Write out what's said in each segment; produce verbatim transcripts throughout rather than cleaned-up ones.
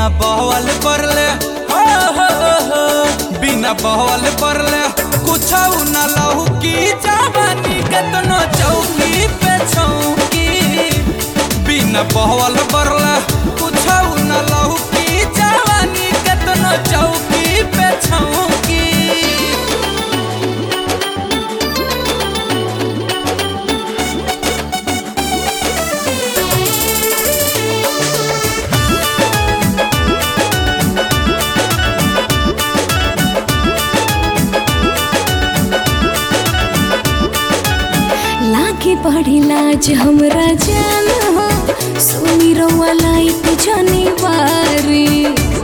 बहवल परले हो हो हो बिना बहवल परले कुछ न लहू की जवानी केतनो चौकी पे छौकी बिना बहवल परले कुछ न लहू की जवानी केतनो चौकी पे छौकी। लागे बड़ी लाज हमरा जान हो सुनी रउआ लाइट जनी बारी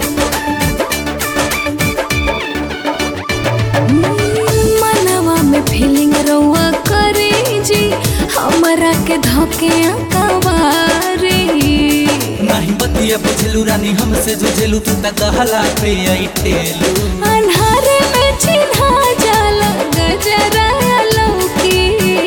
मनवा में फीलिंग रउआ करे जी हमरा के धके अकवारी नहीं बतिया बुझलू रानी हमसे जुझलू तू त कहला पे आई ठेलू अन्हारे में चिन्हा जाला गजरा लौकी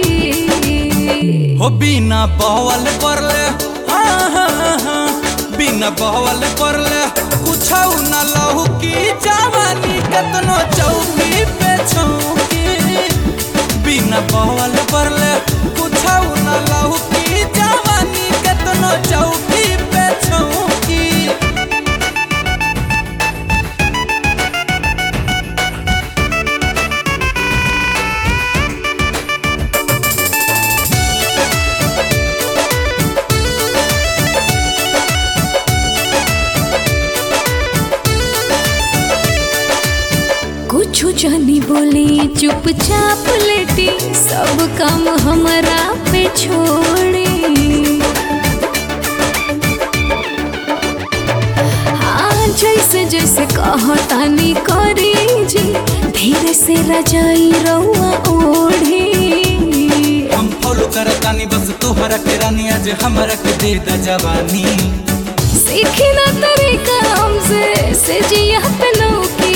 हो बिना बहवल परले हाँ हाँ हाँ बिना बहवल परले कुछ न लहू की जवानी केतनो चौकी पे छौकी बिना बहवल परले कुछ न लहू की जवानी केतनो चौकी पे छौकी। कुछ जानी बोली चुपचाप लेटी सब काम हमरा पे छोड़ी हाँ जैसे जैसे कहतानी करी जी धीरे से रजाई रउआ ओढ़ी हम फॉलो करतानी बस तोहरा के रानी आज हमरा के दे द जवानी सीखी ना तरीका हमसे से जिया पे लौकी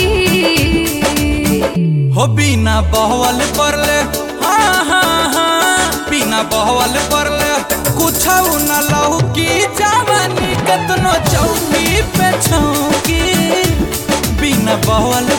हो बिना बहवल परले हाँ हाँ हाँ बिना बहवल परले कुछ न लहू की जवानी केतनो चौकी पे छौकी बिना बहवल